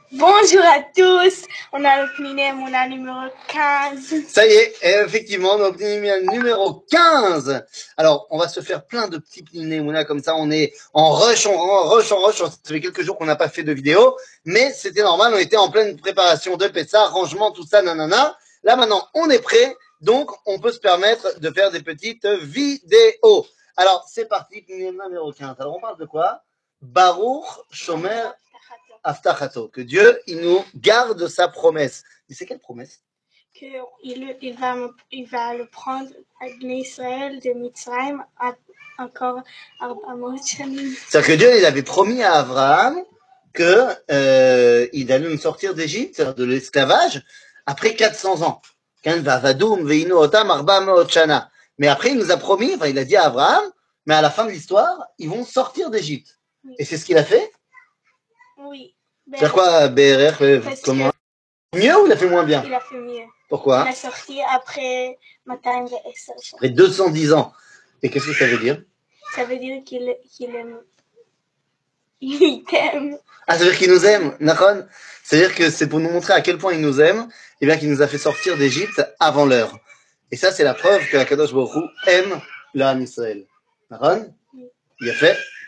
Bonjour à tous, on a le Pniné Mouna numéro 15. Ça y est, effectivement, notre Pniné numéro 15. Alors, on va se faire plein de petits Pniné Mouna comme ça, on est en rush, ça fait quelques jours qu'on n'a pas fait de vidéo, mais c'était normal, on était en pleine préparation de Pessah, rangement, tout ça, nanana. Là maintenant, on est prêt, donc on peut se permettre de faire des petites vidéos. Alors, c'est parti, Pniné numéro 15. Alors, on parle de quoi? Baruch Shomer Aftachato, que Dieu, il nous garde sa promesse. Mais c'est quelle promesse? Il va le prendre à Israël de Mitzrayim encore 400 shanim. C'est-à-dire que Dieu, il avait promis à Abraham que il allait nous sortir d'Égypte, c'est-à-dire de l'esclavage, après 400 ans. Mais après, il nous a promis, enfin, il a dit à Abraham, mais à la fin de l'histoire, ils vont sortir d'Égypte. Oui. Et c'est ce qu'il a fait? Oui. C'est quoi, BRR, comment? Mieux ou il a fait moins bien? Il a fait mieux. Pourquoi? Il a sorti après 210 ans. Après 210 ans. Et qu'est-ce que ça veut dire? Ça veut dire qu'il aime. Il t'aime. Ah, ça veut dire qu'il nous aime, Nahon. C'est-à-dire que c'est pour nous montrer à quel point il nous aime, et bien qu'il nous a fait sortir d'Égypte avant l'heure. Et ça, c'est la preuve que la Kadosh Baruch Hu aime l'Am Israël. Nahon? Il a fait.